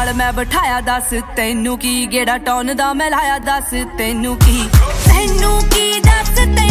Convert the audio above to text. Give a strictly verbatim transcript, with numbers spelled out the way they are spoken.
नाल मैं बिठाया दस तैनू की गेड़ा टॉन दा मैं लाया दस तैनू की तैनू की दस